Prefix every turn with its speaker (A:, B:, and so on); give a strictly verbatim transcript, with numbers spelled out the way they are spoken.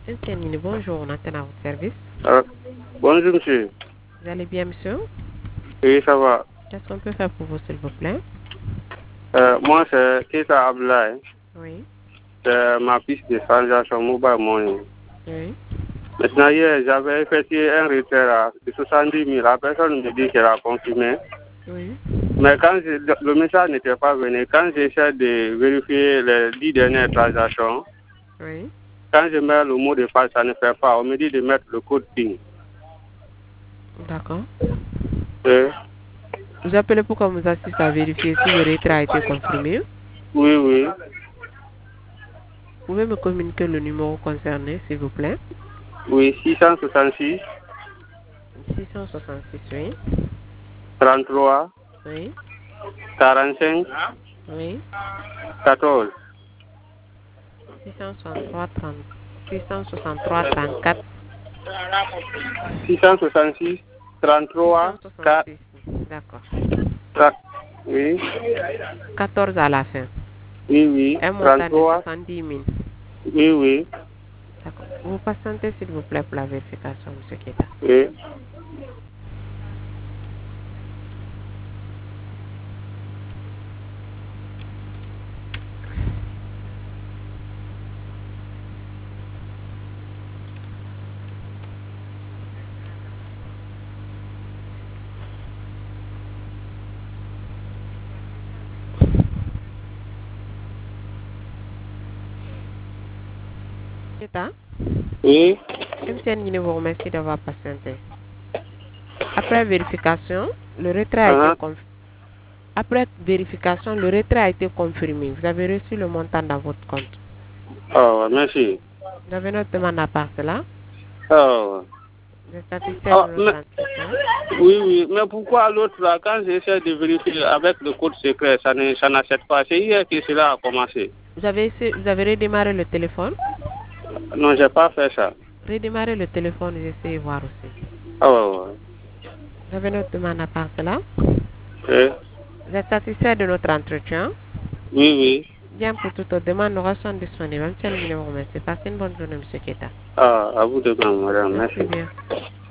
A: Intermini, bonjour, on attend à votre service.
B: Euh, bonjour, monsieur.
A: Vous allez bien, monsieur?
B: Oui, ça va.
A: Qu'est-ce qu'on peut faire pour vous, s'il vous plaît?
B: Euh, moi, c'est Keita Ablaye.
A: Oui.
B: C'est ma piste de transaction mobile money.
A: Oui.
B: Maintenant, hier, j'avais effectué un retrait de soixante-dix mille. La personne me dit qu'elle a confirmé.
A: Oui.
B: Mais quand je, le message n'était pas venu, quand j'essaie de vérifier les dix dernières transactions,
A: Oui.
B: quand je mets le mot de passe, ça ne fait pas. On me dit de mettre le code PIN.
A: D'accord.
B: Euh,
A: Vous appelez pour qu'on vous assiste à vérifier si le retrait a été confirmé.
B: oui, oui.
A: Vous pouvez me communiquer le numéro concerné, s'il vous plaît?
B: Oui, six cent soixante-six,
A: six cent soixante-six, oui.
B: trente-trois,
A: Oui.
B: quarante-cinq,
A: Oui.
B: quatorze.
A: six cent soixante-trois, trente, six cent soixante-trois, trente-quatre.
B: six cent soixante-six, trente-trois, quatre.
A: six cent soixante-six. D'accord.
B: Oui,
A: quatorze à la fin.
B: oui, oui,
A: Un montant de
B: trente-trois,
A: soixante-dix mille.
B: oui, oui,
A: D'accord. Vous patientez, s'il vous plaît, pour la vérification, M. Keta.
B: oui.
A: Keta,
B: Oui.
A: M T N vous remercie d'avoir patienté. Après vérification, le retrait a été
B: Uh-huh.
A: confirmé. Après vérification, le retrait a été confirmé. Vous avez reçu le montant dans votre compte.
B: Oh, merci.
A: Vous avez notre demande à part cela.
B: Oh.
A: Vous êtes satisfait
B: Oh,
A: de notre
B: mais,
A: entretien?
B: oui, oui, mais pourquoi l'autre là, quand j'essaie de vérifier avec le code secret, ça ne, ça n'accepte pas. C'est hier que cela a commencé.
A: Vous avez, essayé- vous avez redémarré le téléphone?
B: Non, j'ai pas fait ça.
A: Redémarrez le téléphone et essayez de voir aussi.
B: Oh,
A: Vous avez notre demande à part cela.
B: oui,
A: Vous êtes satisfait de notre entretien?
B: oui, oui.
A: Bien, pour toute autre demande, nous restons disponibles. M T N vous remercie. Passez une bonne journée, M. Keta.
B: Ah, à vous de même, madame.
A: Merci
B: Merci.
A: bien.